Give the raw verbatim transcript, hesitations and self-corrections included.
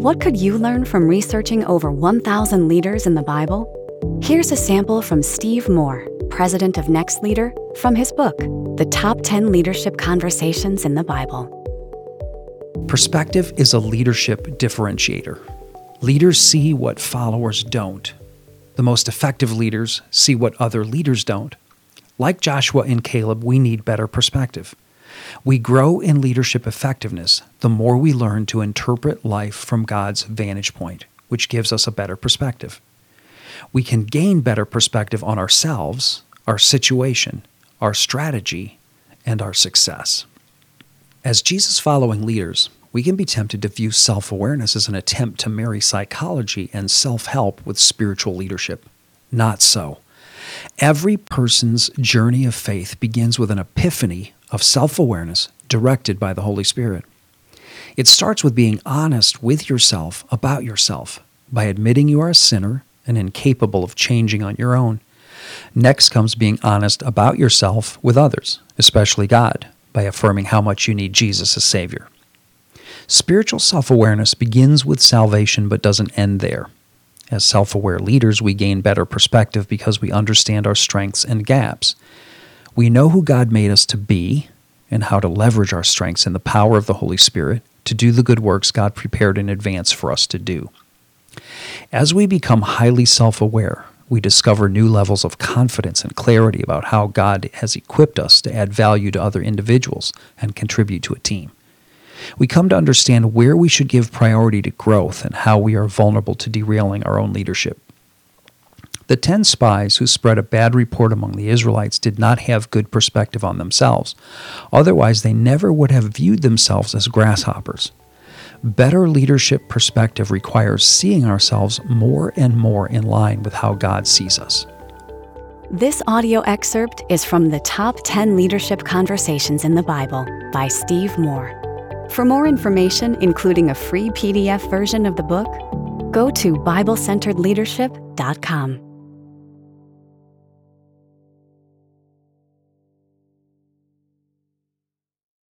What could you learn from researching over one thousand leaders in the Bible? Here's a sample from Steve Moore, president of Next Leader, from his book, The Top ten Leadership Conversations in the Bible. Perspective is a leadership differentiator. Leaders see what followers don't. The most effective leaders see what other leaders don't. Like Joshua and Caleb, we need better perspective. We grow in leadership effectiveness the more we learn to interpret life from God's vantage point, which gives us a better perspective. We can gain better perspective on ourselves, our situation, our strategy, and our success. As Jesus-following leaders, we can be tempted to view self-awareness as an attempt to marry psychology and self-help with spiritual leadership. Not so. Every person's journey of faith begins with an epiphany of self-awareness directed by the Holy Spirit. It starts with being honest with yourself about yourself by admitting you are a sinner and incapable of changing on your own. Next comes being honest about yourself with others, especially God, by affirming how much you need Jesus as Savior. Spiritual self-awareness begins with salvation but doesn't end there. As self-aware leaders, we gain better perspective because we understand our strengths and gaps. We know who God made us to be and how to leverage our strengths in the power of the Holy Spirit to do the good works God prepared in advance for us to do. As we become highly self-aware, we discover new levels of confidence and clarity about how God has equipped us to add value to other individuals and contribute to a team. We come to understand where we should give priority to growth and how we are vulnerable to derailing our own leadership. The ten spies who spread a bad report among the Israelites did not have good perspective on themselves. Otherwise, they never would have viewed themselves as grasshoppers. Better leadership perspective requires seeing ourselves more and more in line with how God sees us. This audio excerpt is from The Top ten Leadership Conversations in the Bible by Steve Moore. For more information, including a free P D F version of the book, go to Bible Centered Leadership dot com.